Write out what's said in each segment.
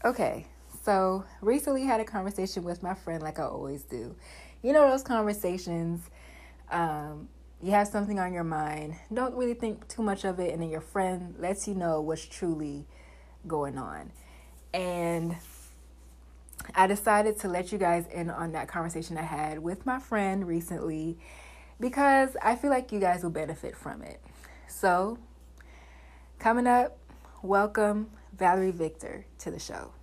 Okay, so recently had a conversation with my friend, like I always do. You know those conversations. Um, you have something on your mind, don't really think too much of it, and then your friend lets you know what's truly going on. And I decided to let you guys in on that conversation I had with my friend recently because I feel like you guys will benefit from it. So, coming up, welcome Valerie Victor to the show.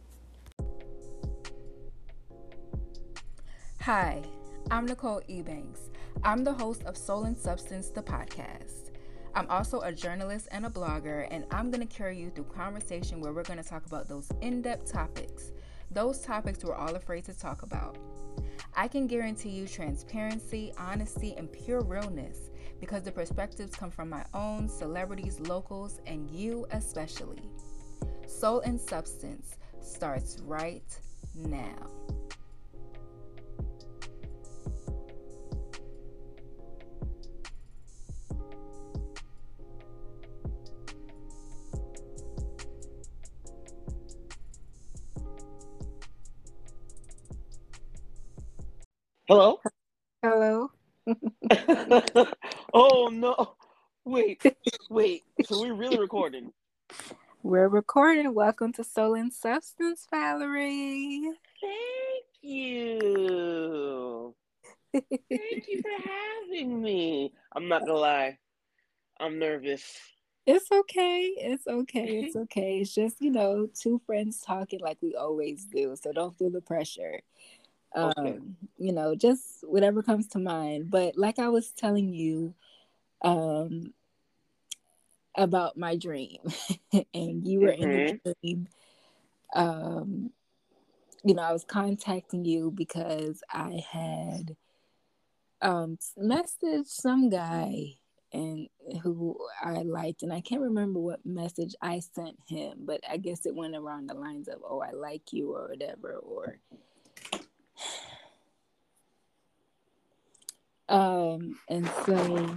Hi, I'm Nicole Ebanks. I'm the host of Soul and Substance, the podcast. I'm also a journalist and a blogger, and I'm going to carry you through conversation where we're going to talk about those in-depth topics, those topics we're all afraid to talk about. I can guarantee you transparency, honesty, and pure realness because the perspectives come from my own celebrities, locals, and you especially. Soul and Substance starts right now. Hello? Hello. Oh no. Wait, wait. So we're really recording. We're recording. Welcome to Soul and Substance, Valerie. Thank you. Thank you for having me. I'm not gonna lie. I'm nervous. It's okay. It's okay. It's okay. It's just, two friends talking like we always do. So don't feel the pressure. Okay. Just whatever comes to mind. But like I was telling you um, about my dream, and you were in Mm-hmm. the dream, um, I was contacting you because I had messaged some guy and who I liked, and I can't remember what message I sent him, but I guess it went around the lines of, "Oh, I like you," or whatever, or and so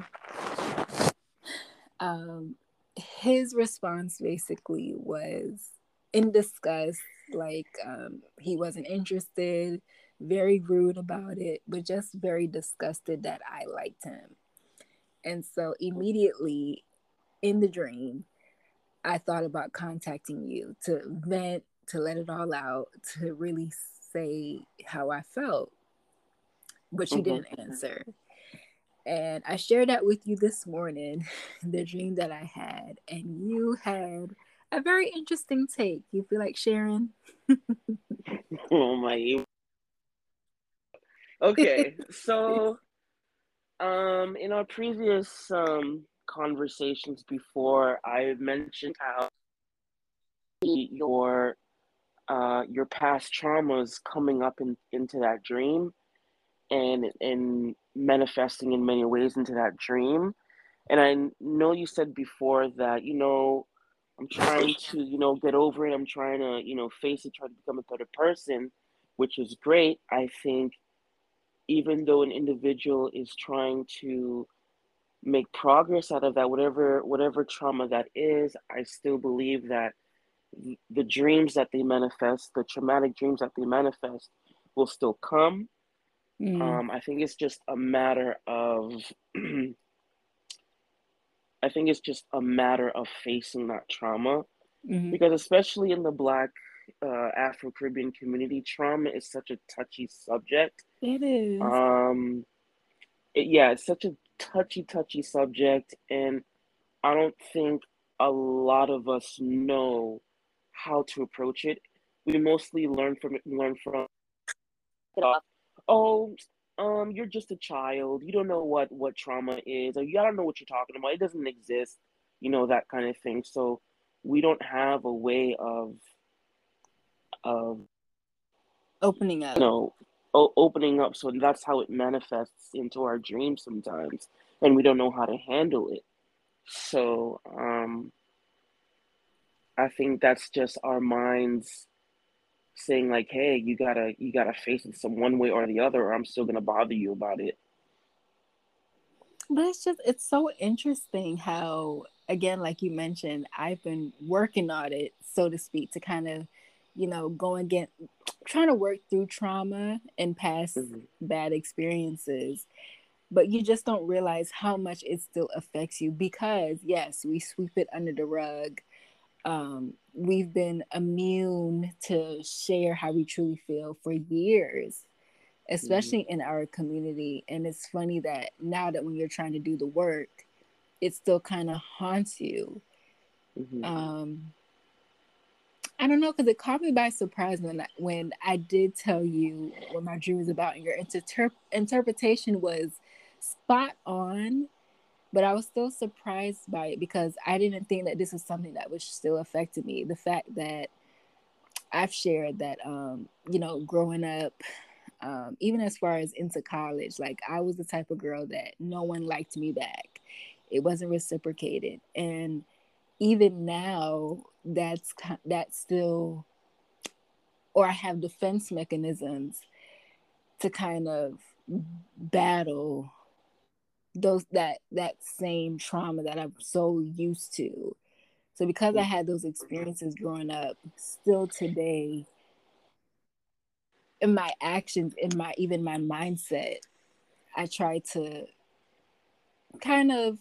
um, his response basically was in disgust, like he wasn't interested, very rude about it, but just very disgusted that I liked him. And so immediately in the dream, I thought about contacting you to vent, to let it all out, to really say how I felt, but you Mm-hmm. didn't answer. And I shared that with you this morning, the dream that I had, and you had a very interesting take. You feel like sharing? Oh my. Okay. So, in our previous conversations before, I mentioned how your your past traumas coming up into that dream and manifesting in many ways into that dream. And I know you said before that, I'm trying to, get over it. I'm trying to, face it, try to become a better person, which is great. I think even though an individual is trying to make progress out of that, whatever trauma that is, I still believe that the dreams that they manifest, the traumatic dreams that they manifest, will still come. Mm, I think it's just a matter of I think it's just a matter of facing that trauma mm-hmm. because especially in the Black Afro Caribbean community, trauma is such a touchy subject. It is. Um, yeah, it's such a touchy subject, and I don't think a lot of us know how to approach it. We mostly learn from oh, you're just a child. You don't know what trauma is, or you don't know what you're talking about. It doesn't exist, that kind of thing. So we don't have a way of Opening you up. know opening up. So that's how it manifests into our dreams sometimes, and we don't know how to handle it. So I think that's just our minds saying like, hey, you gotta face it some one way or the other, or I'm still gonna bother you about it. But it's so interesting how, again, like you mentioned, I've been working on it, so to speak, to kind of going again, trying to work through trauma and past Mm-hmm. bad experiences, but you just don't realize how much it still affects you because, yes, we sweep it under the rug. We've been immune to share how we truly feel for years, Mm-hmm. especially in our community. And it's funny that now that when you're trying to do the work, it still kind of haunts you. Mm-hmm. Um, I don't know, because it caught me by surprise when I did tell you what my dream was about, and your interpretation was spot on. But I was still surprised by it because I didn't think that this was something that was still affecting me. The fact that I've shared that, growing up, even as far as into college, like I was the type of girl that no one liked me back. It wasn't reciprocated, and even now, that's still, or I have defense mechanisms to kind of battle that same trauma that I'm so used to. So because I had those experiences growing up, still today, in my actions, in my even my mindset, I try to kind of,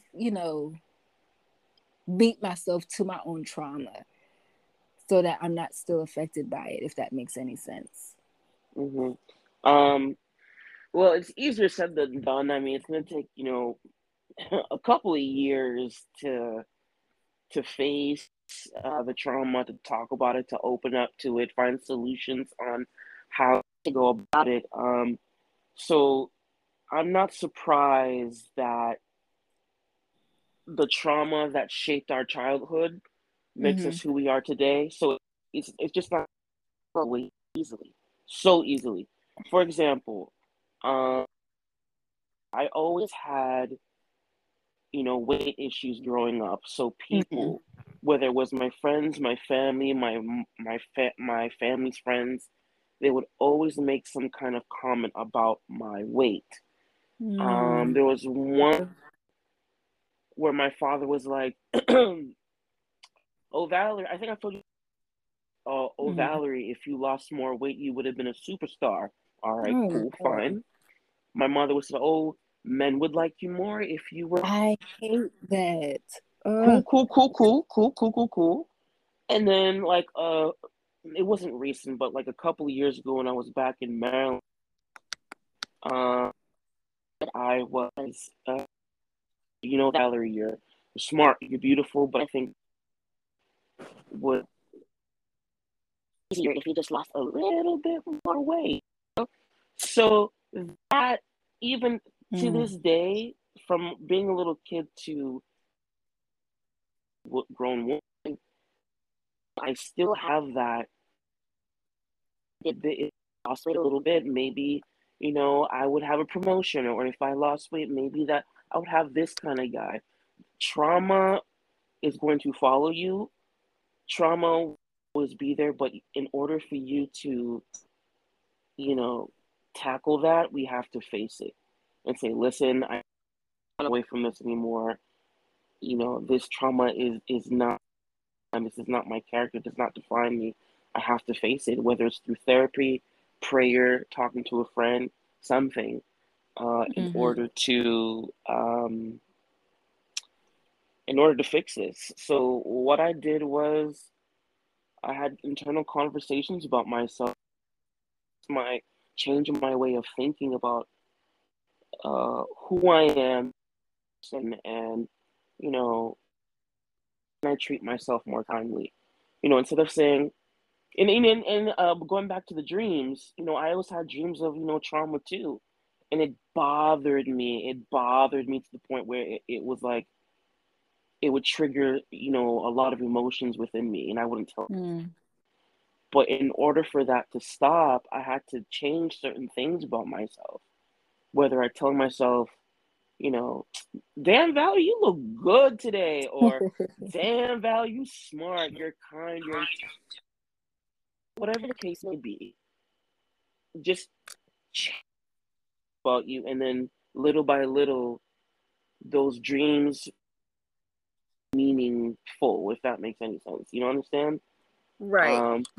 beat myself to my own trauma so that I'm not still affected by it, if that makes any sense. Mm-hmm. Um, well, it's easier said than done. I mean, it's going to take, a couple of years to face the trauma, to talk about it, to open up to it, find solutions on how to go about it. So I'm not surprised that the trauma that shaped our childhood makes Mm-hmm. us who we are today. So it's just not away easily, so easily. For example, um, I always had weight issues growing up. So Mm-hmm. people, whether it was my friends, my family, my family's friends, they would always make some kind of comment about my weight. Mm. There was one where my father was like, "Oh Valerie, I think I told you, oh Mm. Valerie, if you lost more weight, you would have been a superstar." All right, Oh cool, Lord. fine. My mother would say, "Oh, men would like you more if you were I hate that. cool, cool, cool, cool, cool, cool, cool, cool." And then like it wasn't recent, but like a couple of years ago when I was back in Maryland, uh, I was Valerie, you're smart, you're beautiful, but I think would easier if you just lost a little bit more weight. So that even to Mm. this day, from being a little kid to grown woman, I still have that. If I lost weight a little bit, maybe I would have a promotion, or if I lost weight, maybe that I would have this kind of guy. Trauma is going to follow you. Trauma will always be there, but in order for you to, you know, tackle that, we have to face it and say, listen, I'm not away from this anymore. This trauma is not, and this is not my character, does not define me. I have to face it, whether it's through therapy, prayer, talking to a friend, something, in Mm-hmm. order to fix this. So what I did was I had internal conversations about myself, my changing my way of thinking about who I am, and you know, I treat myself more kindly. Instead of saying, and going back to the dreams, I always had dreams of trauma too, and it bothered me. It bothered me to the point where it was like it would trigger a lot of emotions within me, and I wouldn't tell. Mm. But in order for that to stop, I had to change certain things about myself. Whether I tell myself, you know, damn Val, you look good today, or damn Val, you smart, you're kind, whatever the case may be, just change about you, and then little by little, those dreams meaningful, if that makes any sense. You know, understand? Right. Um,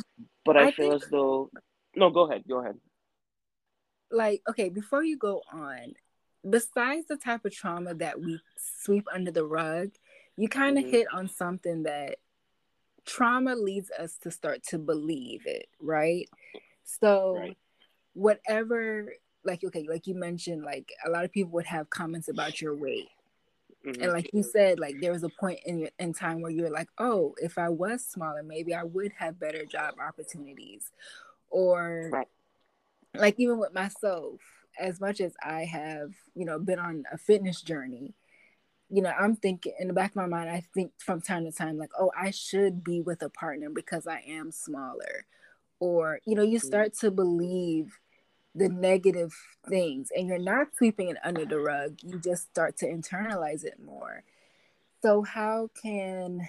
But I I feel think, as though, no, go ahead, go ahead. like, okay, before you go on, besides the type of trauma that we sweep under the rug, you kind of Hmm. hit on something that trauma leads us to start to believe it, right? So, Right. whatever, like, okay, like you mentioned, like a lot of people would have comments about your weight. Hmm. And like you said, like there was a point in time where you're like, oh, if I was smaller, maybe I would have better job opportunities. Or Right. like even with myself, as much as I have, been on a fitness journey, I'm thinking in the back of my mind, I think from time to time, like, oh, I should be with a partner because I am smaller. Or, you Mm-hmm. start to believe the negative things and you're not sweeping it under the rug. You just start to internalize it more. So how can,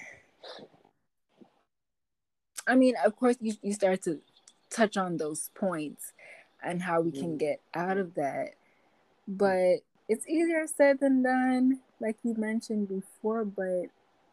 I mean, of course, you start to touch on those points and how we can get out of that. But it's easier said than done, like you mentioned before. But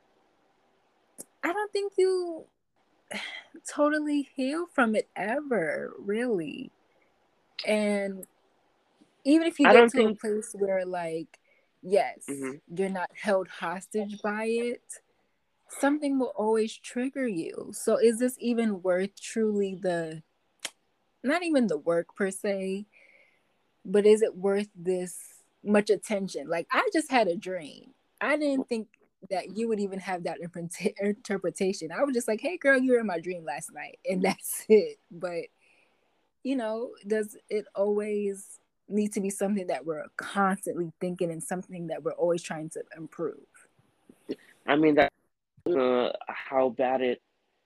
I don't think you totally heal from it ever, really. And even if you I get don't to a think. place where, like, yes, Hmm. you're not held hostage by it, something will always trigger you. So is this even worth truly not even the work per se, but is it worth this much attention? Like, I just had a dream. I didn't think that you would even have that interpretation. I was just like, hey, girl, you were in my dream last night. And that's it. But, does it always need to be something that we're constantly thinking and something that we're always trying to improve? I mean that how bad it.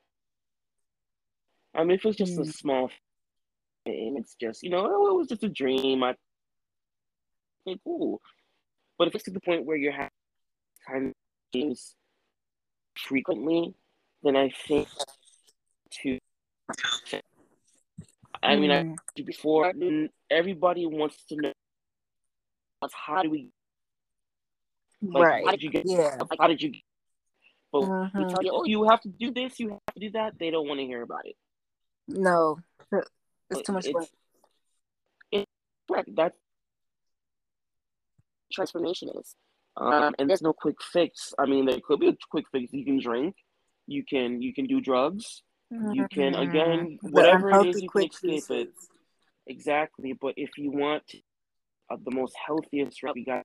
I mean, if it's just a Mm. small thing, it's just oh, it was just a dream. I think cool. But if it's to the point where you're having kind of dreams frequently, then I think to. I mean, I Mm. before everybody wants to know how do we like how Right. did you get Yeah. how did you but we Mm-hmm. tell you, oh, you have to do this, you have to do that. They don't want to hear about it. No, it's But too much work. it's correct. That transformation is. And there's no quick fix. I mean, there could be a quick fix. You can drink, you can do drugs, you can Mm. again The whatever it is unhealthy you can quick escape it. fixes. Exactly. But if you want the most healthiest route, we got,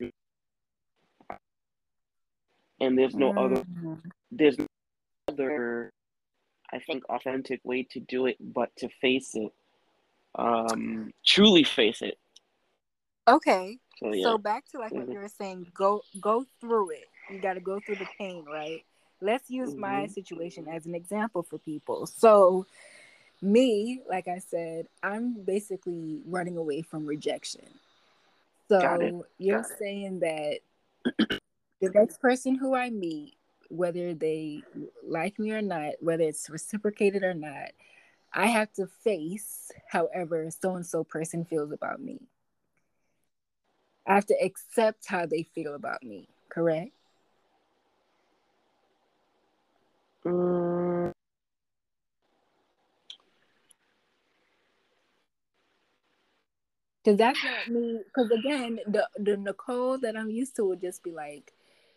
and Mm. there's no other, I think, authentic way to do it, but to face it, truly face it. Okay. So yeah. So back to like what Hmm. you were saying, go through it. You got to go through the pain, right? Let's use my Hmm. situation as an example for people. So me, like I said, I'm basically running away from rejection. Got it. So you're saying that the next person who I meet, whether they like me or not, whether it's reciprocated or not, I have to face however so and so person feels about me. I have to accept how they feel about me, correct? Mm, Because that's not me. Because again, the Nicole that I'm used to would just be like,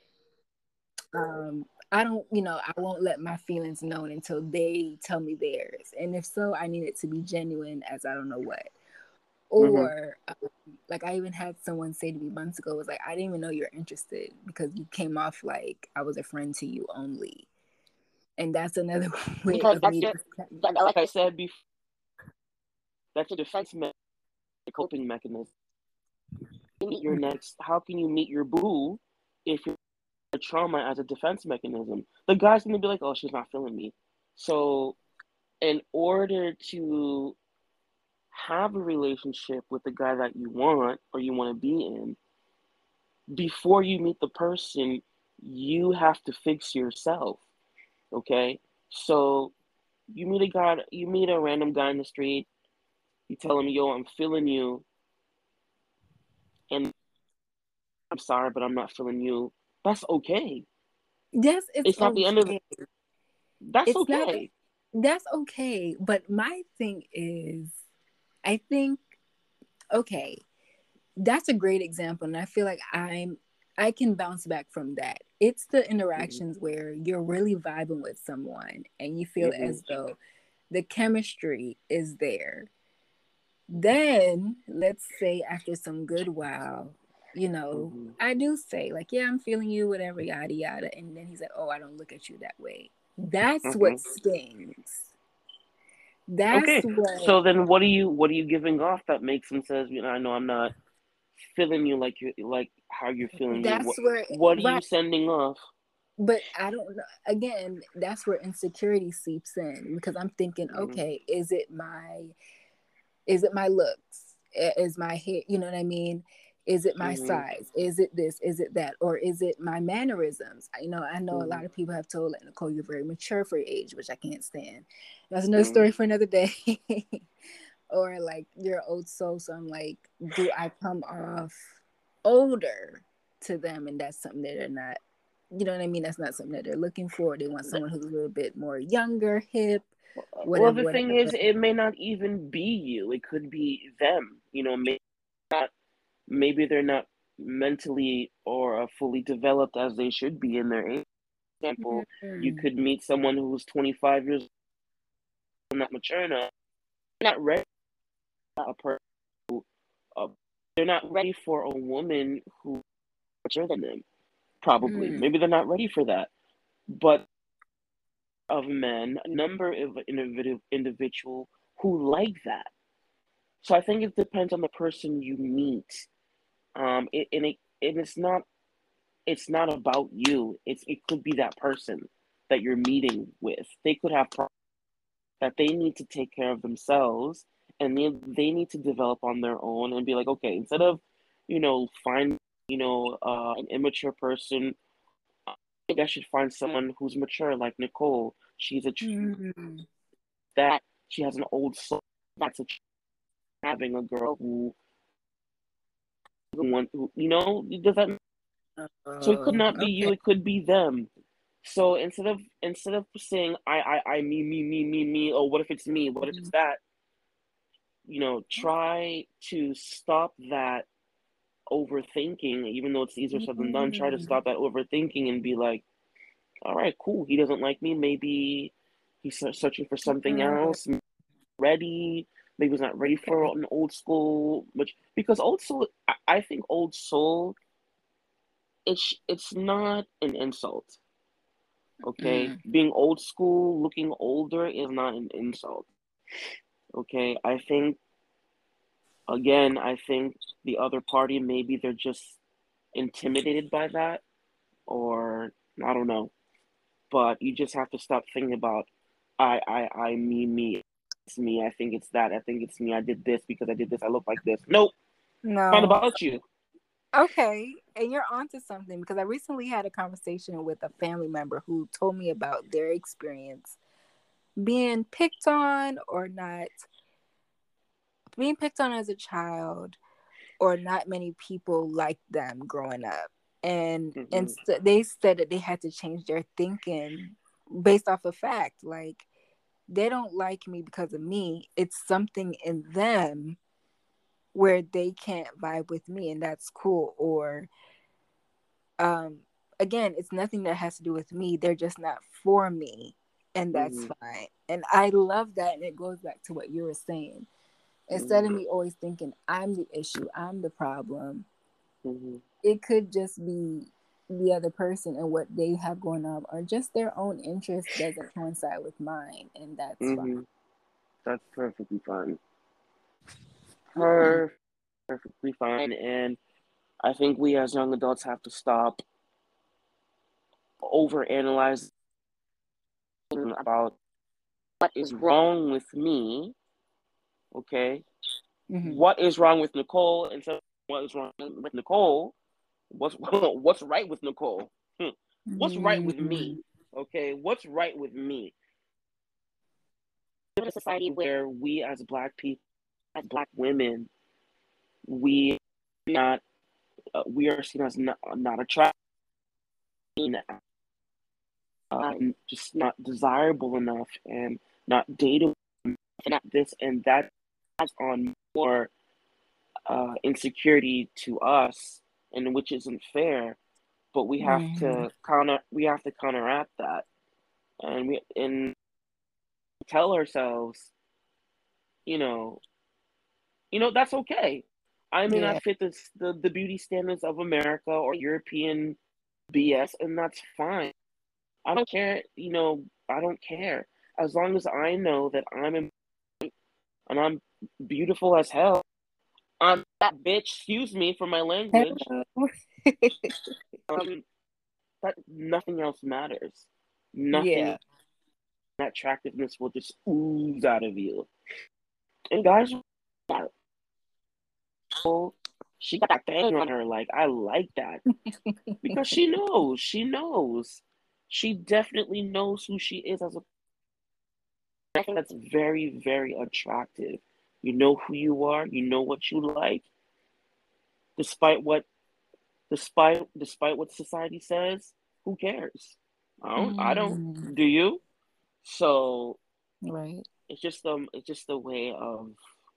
I don't, I won't let my feelings known until they tell me theirs. And if so, I need it to be genuine as I don't know what. hmm. Or like I even had someone say to me months ago, was like, I didn't even know you're interested because you came off like I was a friend to you only. And that's another way Because of that's me. just like I said before. That's a defense coping mechanism. Your next, how can you meet your boo if you're trauma as a defense mechanism? The guy's gonna be like, oh, she's not feeling me. So, in order to have a relationship with the guy that you want or you want to be in, before you meet the person, you have to fix yourself. Okay, so you meet a random guy in the street, you tell him, yo, I'm feeling you, and I'm sorry, but I'm not feeling you. That's okay. Yes, it's It's not the end of. okay. That's It's not okay. That's okay. But my thing is, I think, okay, that's a great example. And I feel like I can bounce back from that. It's the Mm-hmm. interactions where you're really vibing with someone and you feel Mm-hmm. as though the chemistry is there. Then, let's say after some good while, Mm-hmm. I do say, like, yeah, I'm feeling you, whatever, yada, yada. And then he's like, oh, I don't look at you that way. That's Mm-hmm. what stings. That's Okay. what, So then, what are you giving off that makes him says, I know I'm not feeling you like you like how you're feeling me. that's where, What are you right. sending off? But I don't know. Again, that's where insecurity seeps in because I'm thinking, Mm-hmm. okay, is it my looks? Is my hair, you know what I mean? Is it my Mm-hmm. size? Is it this? Is it that? Or is it my mannerisms? I know a Mm-hmm. lot of people have told, like, Nicole, you're very mature for your age, which I can't stand. That's another Mm-hmm. story for another day. Or like, you're an old soul. So I'm like, do I come off older to them? And that's something that they're not, you know what I mean? That's not something that they're looking for. They want someone who's a little bit more younger, hip, Well, whatever, the thing whatever. is, it may not even be you. It could be them. Maybe they're not mentally or fully developed as they should be in their age. For example, you Mm. could meet someone who's 25 years old, not mature enough, not ready for a person. Uh, they're not ready for a woman who's mature than them. Probably, Mm. maybe they're not ready for that. But of men, a number of individual who like that. So I think it depends on the person you meet. And it's not about you. It could be that person that you're meeting with. They could have problems that they need to take care of themselves, and they need to develop on their own and be like, okay, instead of, find, an immature person, I think I should find someone who's mature like Nicole. She's a Mm. that she has an old soul. That's a having a girl who does that. So it could not be you. Okay. It could be them. So instead of saying I me, or what if it's me? What if it's Mhm. that? Try to stop that overthinking. Even though it's easier said than done, try to Mm. stop that overthinking and be like, all right, cool. He doesn't like me. Maybe he's searching for something Uh, else. Ready. Maybe he's not ready for okay. an old school. Which because old soul, I think old soul. It's not an insult. Okay, Mm. being old school, looking older is not an insult. Okay, I think the other party, maybe they're just intimidated by that, or I don't know. But you just have to stop thinking about me. It's me. I think it's that. I think it's me. I did this because I did this. I look like this. Nope. It's not No. about you. Okay. And you're onto something because I recently had a conversation with a family member who told me about their experience being picked on or not, being picked on as a child, or not many people liked them growing up. And Hmm. they said that they had to change their thinking based off of fact. Like, they don't like me because of me. It's something in them where they can't vibe with me, and that's cool. Or um again, it's nothing that has to do with me. They're just not for me, and that's Hmm. fine. And I love that, and it goes back to what you were saying. Instead of Hmm. me always thinking I'm the issue, I'm the problem, Hmm. it could just be the other person and what they have going on, or just their own interest doesn't coincide with mine, and that's fine. Hmm. That's perfectly fine. Hmm. Perfectly fine. And I think we as young adults have to stop overanalyzing about what is wrong with me. Okay, Hmm. what is wrong with Nicole, and so what is wrong with Nicole? What's right with Nicole? What's right with me? Hmm. Okay, what's right with me? We live in a society where we as black people, as black women, we not we are seen as not attractive, just not desirable enough, and not dating, not this and that, adds on more insecurity to us, and which isn't fair. But Mm-hmm. we have to counteract that, and we and tell ourselves, you know, that's okay. I may not Yeah. fit the beauty standards of America or European BS, and that's fine. I don't care, I don't care. As long as I know that and I'm beautiful as hell, I'm that bitch, excuse me for my language. Hello. Um, that nothing else matters. Yeah. Nothing, that attractiveness will just ooze out of you. And guys, oh, she got that thing on her. Like, I like that. Because she knows. She definitely knows who she is as a I think that's very, very attractive. You know who you are, you know what you like, despite what despite what society says, who cares? I don't, Mm. do you? So Right. it's just the way of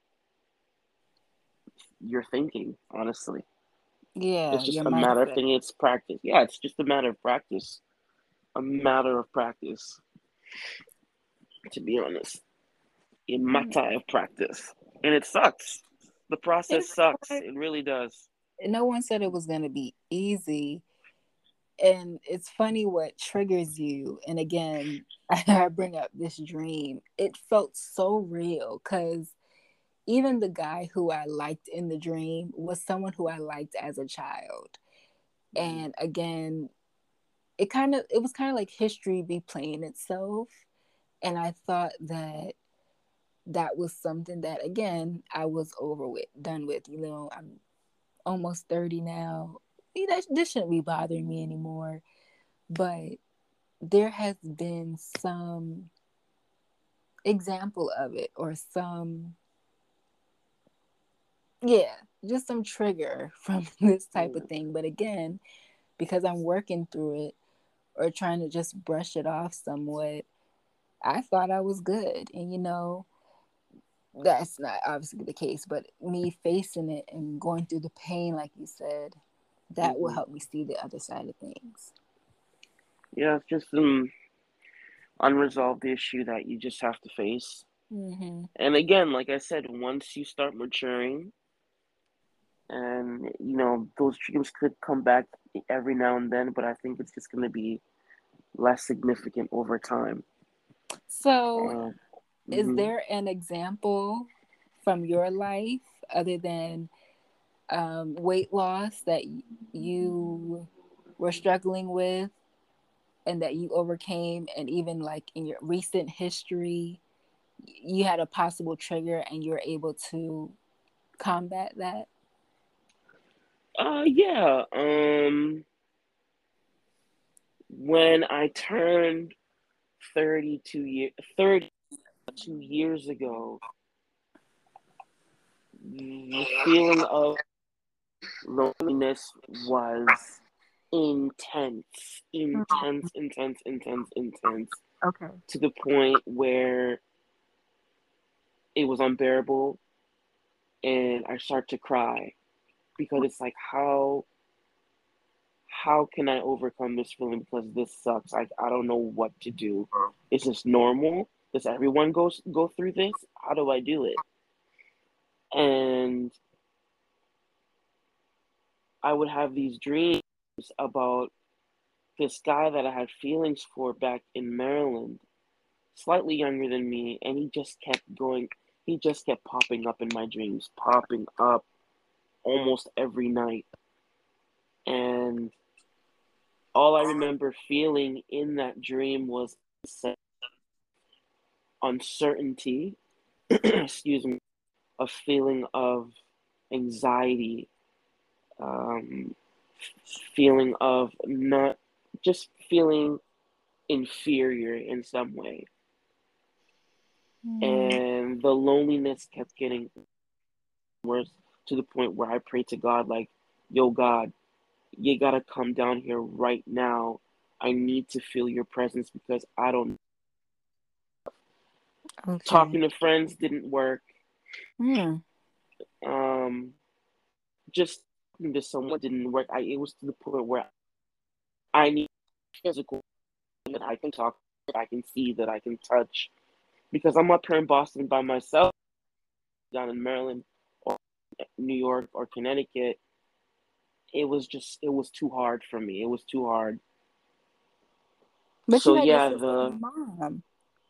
your thinking, honestly. Yeah, It's just your a matter of mindset. thinking, it's practice. Yeah, it's just a matter of practice. A matter of practice, to be honest. A Mm. matter of practice. And it sucks. The process It's sucks. hard. It really does. No one said it was going to be easy. And it's funny what triggers you. And again, I bring up this dream. It felt so real because even the guy who I liked in the dream was someone who I liked as a child. Mm-hmm. And again, it was kind of like history be playing itself. And I thought that that was something that again I was over with, done with. I'm almost 30 now. This shouldn't be bothering me anymore. But there has been some example of it, or some, yeah, just some trigger from this type of thing. But again, because I'm working through it or trying to just brush it off somewhat, I thought I was good. And that's not obviously the case, but me facing it and going through the pain, like you said, that will Mm-hmm. help me see the other side of things. Yeah, it's just an unresolved issue that you just have to face. Mm-hmm. And again, like I said, once you start maturing, and those dreams could come back every now and then, but I think it's just going to be less significant over time. So, And is hmm there an example from your life other than weight loss that you were struggling with and that you overcame, and even like in your recent history, you had a possible trigger and you're able to combat that? yeah, when I turned 32 years ago, the feeling of loneliness was intense, intense, intense, intense, intense, Okay. to the point where it was unbearable, and I start to cry because it's like, how can I overcome this feeling, because this sucks. I don't know what to do. Is this normal? Does everyone go through this? How do I do it? And I would have these dreams about this guy that I had feelings for back in Maryland, slightly younger than me, and he just kept going. He just kept popping up in my dreams, popping up almost every night. And all I remember feeling in that dream was uncertainty, excuse me, a feeling of anxiety, um, feeling of not just feeling inferior in some way. Mm. And the loneliness kept getting worse, to the point where I prayed to God, like, yo, God, you gotta come down here right now. I need to feel your presence because I don't. Okay. Talking to friends didn't work. Hmm. Um, just talking to someone didn't work. It was to the point where I need physical that I can talk, that I can see, that I can touch. Because I'm up here in Boston by myself, down in Maryland or New York or Connecticut. It was too hard for me. It was too hard. But you So had your yeah, sister and mom.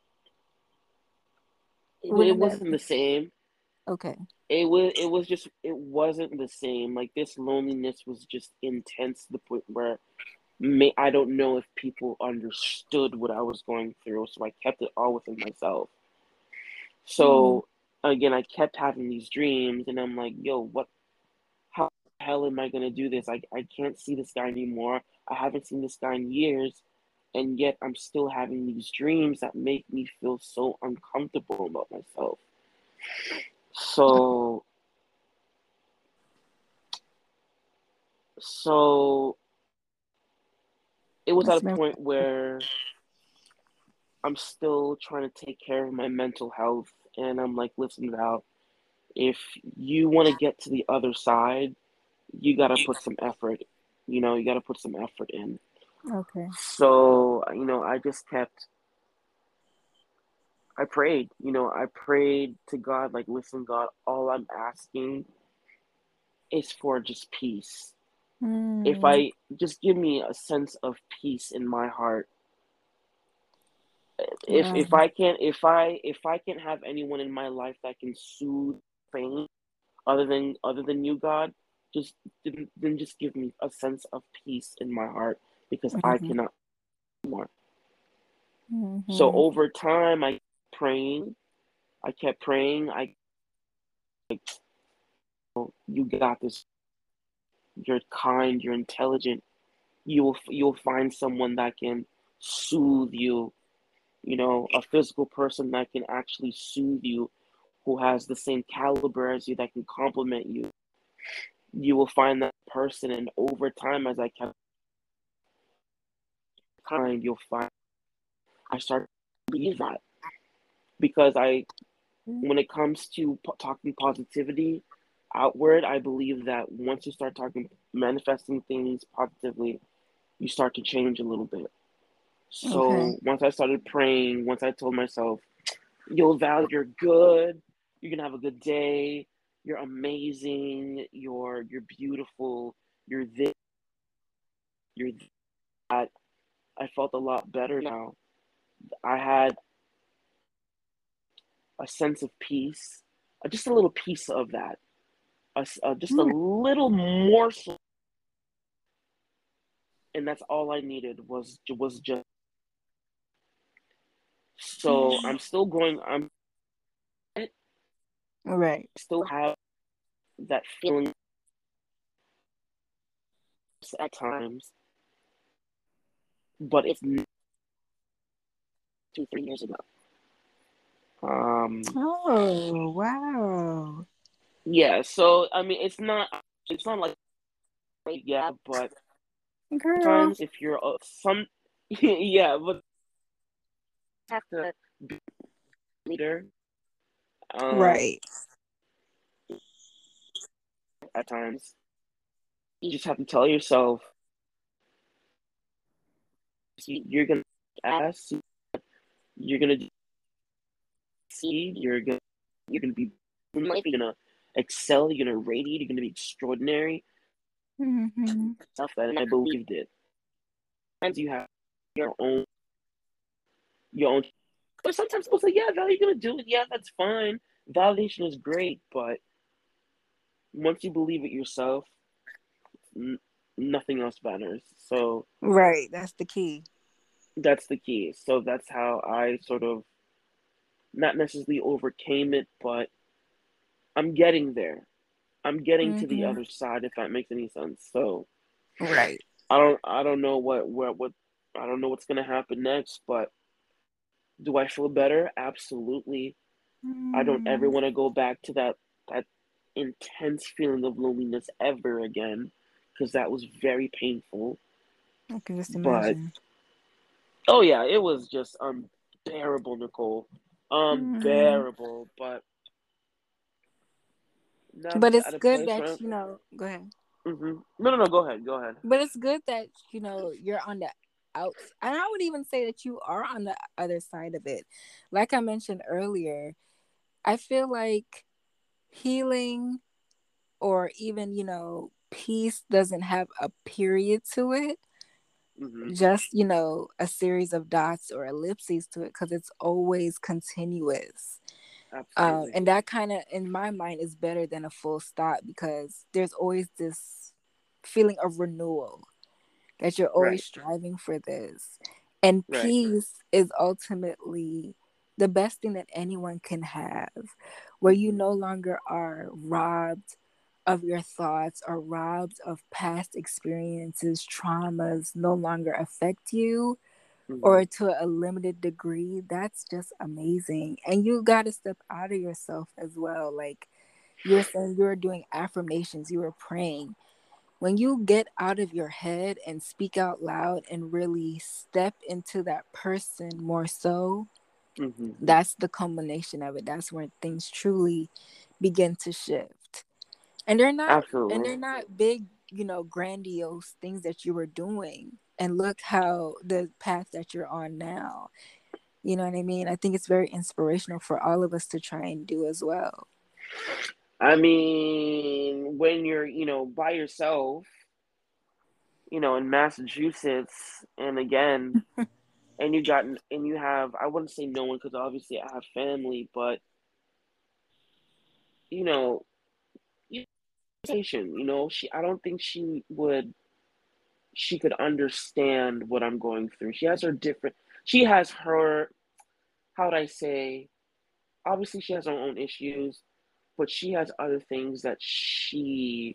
it Wouldn't that wasn't the same. okay? It wasn't the same. Like this loneliness was just intense to the point where I don't know if people understood what I was going through, so I kept it all within myself. Hmm. So again, I kept having these dreams, and I'm like, yo, what? How the hell am I gonna do this? I can't see this guy anymore. I haven't seen this guy in years, and yet I'm still having these dreams that make me feel so uncomfortable about myself. So so it was at That's a been point where I'm still trying to take care of my mental health, and I'm like, listen, Val, if you want to get to the other side, you got to put some effort. You got to put some effort in. okay. So, I just I prayed, I prayed to God, like, listen, God, all I'm asking is for just peace. If Hmm. I just give me a sense of peace in my heart, if Right. I can't if I can't have anyone in my life that can soothe pain other than you, God, just then just give me a sense of peace in my heart because I Hmm. cannot more. So Hmm. over time, praying. I kept praying. You got this. You're kind. You're intelligent. You'll find someone that can soothe you. A physical person that can actually soothe you, who has the same caliber as you, that can compliment you. You will find that person, and over time, as I kept kind, you'll find I started to believe that because when it comes to talking positivity outward, I believe that once you start talking, manifesting things positively, you start to change a little bit. Okay. So once I started praying, once I told myself, "Yo, Val, you're good. You're gonna have a good day. You're amazing. You're beautiful. You're this. You're that." I felt a lot better now. I had a sense of peace, just a little piece of that, just a Hmm. little morsel, and that's all I needed was just. So I'm still going. I Right. still have that feeling at times, but it's 2 3 years ago. Um, Oh, wow. yeah. So I mean, it's not like yeah, but Girl. sometimes if you're some, yeah, but you have to be a leader. Um, Right. at times you just have to tell yourself you're gonna ask, you're gonna succeed, you're gonna be in life, you're gonna excel, you're gonna radiate, you're gonna be extraordinary. Hmm. Stuff that, and I believed it. Sometimes you have your own your own, but sometimes people say, "Yeah, Val, you're gonna do it. Yeah, that's fine. Validation is great, but once you believe it yourself, n- nothing else matters." So Right. That's the key. that's the key. So that's how I sort of not necessarily overcame it, but I'm getting there. I'm getting to the Hmm. other side, if that makes any sense. So Right. I don't know what I don't know what's gonna happen next, but do I feel better? Absolutely. I don't ever Hmm. want to go back to that intense feeling of loneliness ever again, because that was very painful. I can just But imagine. oh yeah, it was just unbearable, Nicole. Mhm. bearable. But now I'm But just it's at a good place that, where, go ahead. no, go ahead, go ahead. But it's good that, you're on the outs. And I would even say that you are on the other side of it. Like I mentioned earlier, I feel like healing or even, peace doesn't have a period to it. Hmm. Just, a series of dots or ellipses to it because it's always continuous. Absolutely. And that kind of, in my mind, is better than a full stop because there's always this feeling of renewal that you're always Right. striving for this. And Right. peace is ultimately the best thing that anyone can have, where you Hmm. no longer are robbed of your thoughts or robbed of past experiences, traumas no longer affect you Hmm. or to a limited degree. That's just amazing. And you got to step out of yourself as well. Like you were saying, you were doing affirmations, you were praying. When you get out of your head and speak out loud and really step into that person more so, Hmm. that's the culmination of it. That's when things truly begin to shift. And they're not and Absolutely. they're not big, grandiose things that you were doing. And look how the path that you're on now. You know what I mean? I think it's very inspirational for all of us to try and do as well. I mean, when you're, by yourself, in Massachusetts, and again, and you have, I wouldn't say no one because obviously I have family, but you know, I don't think she could understand what I'm going through. She has her, how would I say, obviously she has her own issues, but she has other things that she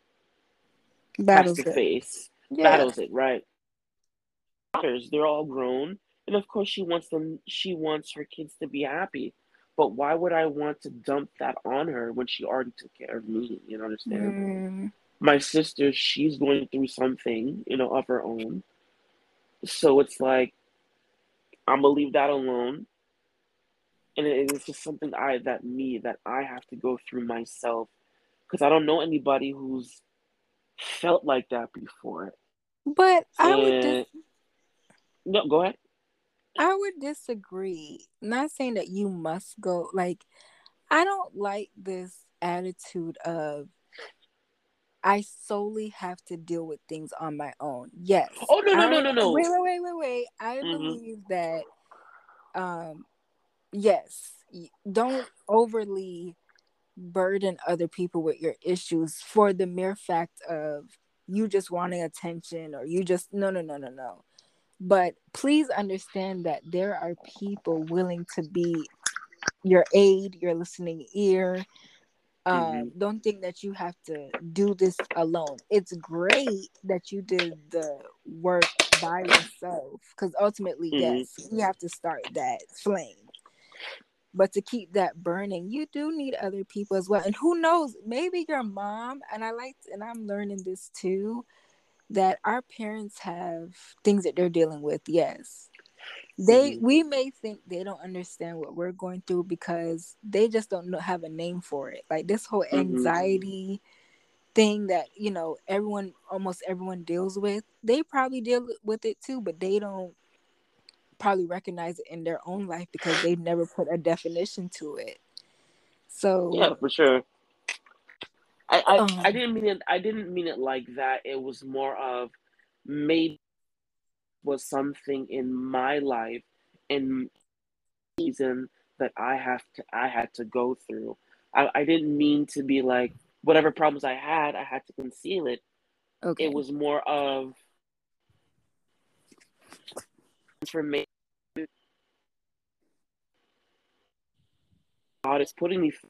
has Battles to it. face, Yeah. battles it, right? They're all grown, and of course she wants her kids to be happy. But why would I want to dump that on her when she already took care of me? You understand? Mm. My sister, she's going through something, of her own. So it's like I'm gonna leave that alone, and it's just something that I have to go through myself because I don't know anybody who's felt like that before. But And no, go ahead. I would disagree. Not saying that you must go. Like, I don't like this attitude of I solely have to deal with things on my own. Yes, Oh, no, no, no, no, no. wait. I Hmm. believe that um yes, don't overly burden other people with your issues for the mere fact of you just wanting attention or you just no. But please understand that there are people willing to be your aid, your listening ear. Hmm. Don't think that you have to do this alone. It's great that you did the work by yourself because ultimately, Hmm. yes, we have to start that flame. But to keep that burning, you do need other people as well. And who knows, maybe your mom, and I'm learning this too, that our parents have things that they're dealing with. Yes, Hmm. we may think they don't understand what we're going through because they just don't know, have a name for it. Like this whole Hmm. anxiety thing that almost everyone deals with, they probably deal with it too, but they don't probably recognize it in their own life because they've never put a definition to it. So Yeah, for sure. I um didn't mean it. I didn't mean it like that. It was more of maybe was something in my life and season that I had to go through. I didn't mean to be like whatever problems I had to conceal it. It okay. was more of transformation. God is putting me.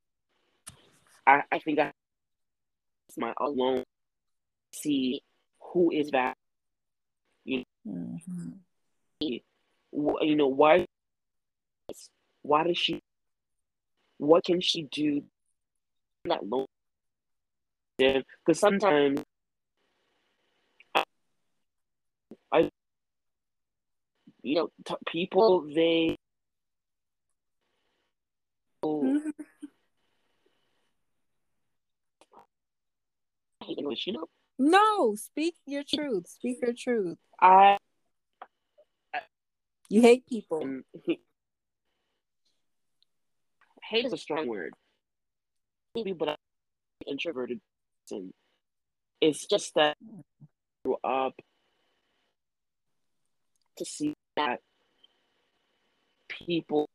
I think I my alone see who is that. You Mhm. why? Why does she? What can she do that alone? Because sometimes I people English, you know? No, speak your truth. Speak your truth. I, I You hate people. and hate is a strong word, maybe, but I'm an introverted person. It's just that I grew up to see that people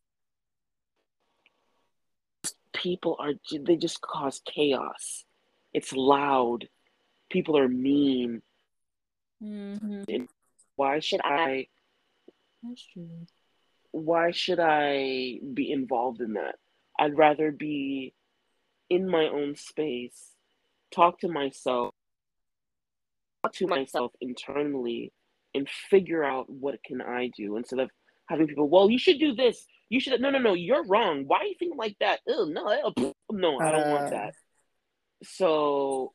people are they just cause chaos. It's loud. People are mean. Mm-hmm. And why should I That's true. why should I be involved in that? I'd rather be in my own space, talk to myself, talk to myself internally, and figure out what can I do instead of having people, well, you should do this. You should no no no, you're wrong. Why are you thinking like that? Ew, no, no, I don't want Uh, that. So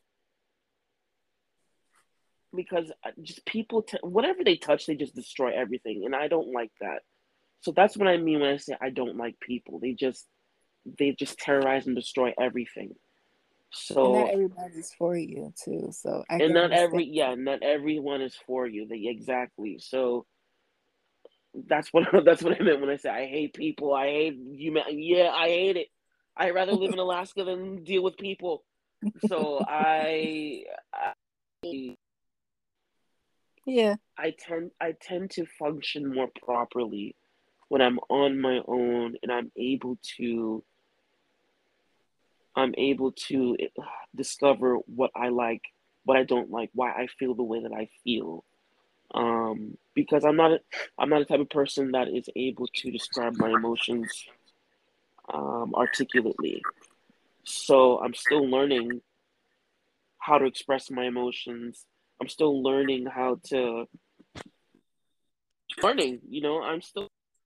because just people whatever they touch, they just destroy everything, and I don't like that. So that's what I mean when I say I don't like people. They just terrorize and destroy everything. and not So everybody's for you too. So I and can understand. not everyone is for you. Exactly. So that's what that's what I meant when I said I hate people. I hate human. Yeah, I hate it. I'd rather live in Alaska than deal with people. So I Yeah. I tend to function more properly when I'm on my own and I'm able to discover what I like, what I don't like, why I feel the way that I feel. Because I'm not the type of person that is able to describe my emotions articulately. So I'm still learning how to express my emotions. I'm still learning how to learning. I'm still.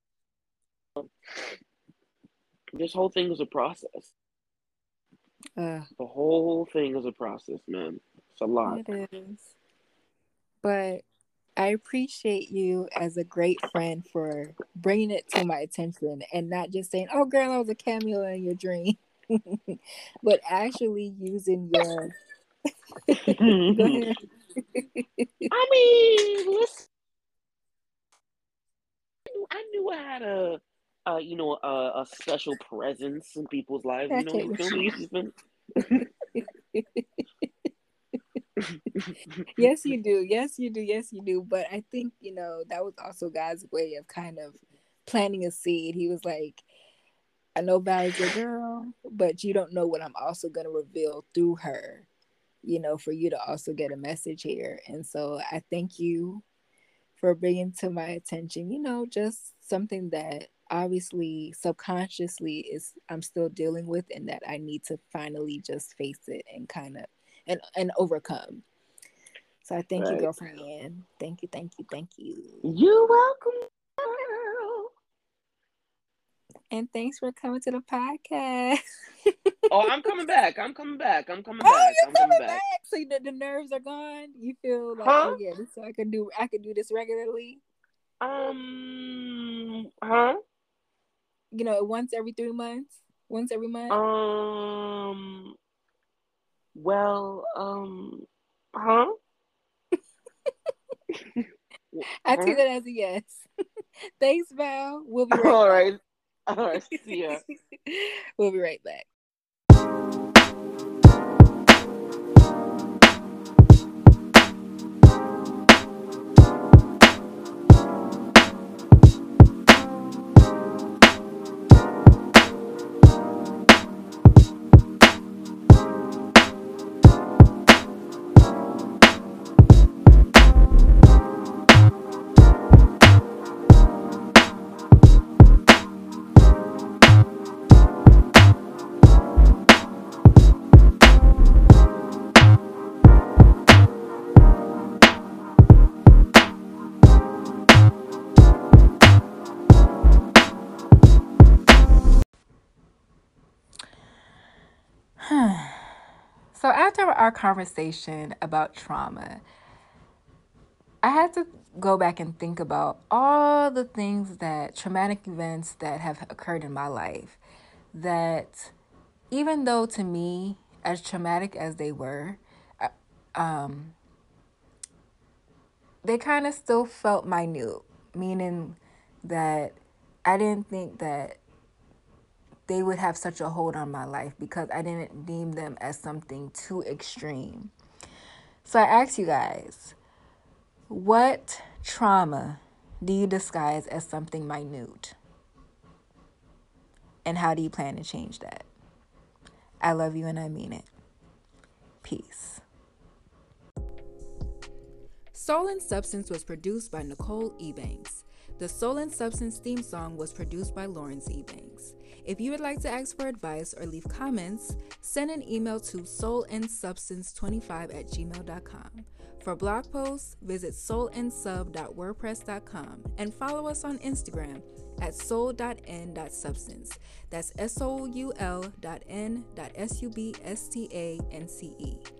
This whole thing is a process. Uh, The whole thing is a process, man. It's a lot. it is. But I appreciate you as a great friend for bringing it to my attention and not just saying, "Oh, girl, I was a cameo in your dream," but actually using your. Go I ahead. mean, listen, I knew I had a special presence in people's lives. I You can't feel with me? you. Yes, you do. Yes, you do. Yes, you do. But I think, that was also God's way of kind of planting a seed. He was like, I know Valley's your girl, but you don't know what I'm also going to reveal through her, for you to also get a message here. And so I thank you for bringing to my attention, just something that obviously subconsciously is I'm still dealing with and that I need to finally just face it and kind of and overcome. So I thank you, Right. girlfriend. Thank you, thank you, thank you. You're welcome, girl. And thanks for coming to the podcast. Oh, I'm coming back. I'm coming back. I'm coming Oh, back. you're I'm coming coming back. back. So the nerves are gone. You feel like, oh Huh? yeah, so I could do this regularly. Huh? Once every 3 months, once every month. Um, well, huh? I take Huh? that as a yes. Thanks, Val. We'll be right All back. right. All right. See ya. We'll be right back. So after our conversation about trauma, I had to go back and think about all the things traumatic events that have occurred in my life that even though to me, as traumatic as they were, they kind of still felt minute, meaning that I didn't think that they would have such a hold on my life because I didn't deem them as something too extreme. So I asked you guys, what trauma do you disguise as something minute? And how do you plan to change that? I love you and I mean it. Peace. Soul and Substance was produced by Nicole Ebanks. The Soul and Substance theme song was produced by Lawrence Ebanks. If you would like to ask for advice or leave comments, send an email to soulandsubstance25@gmail.com. For blog posts, visit soulandsub.wordpress.com and follow us on Instagram at soul.n.substance. That's soul.n.substance.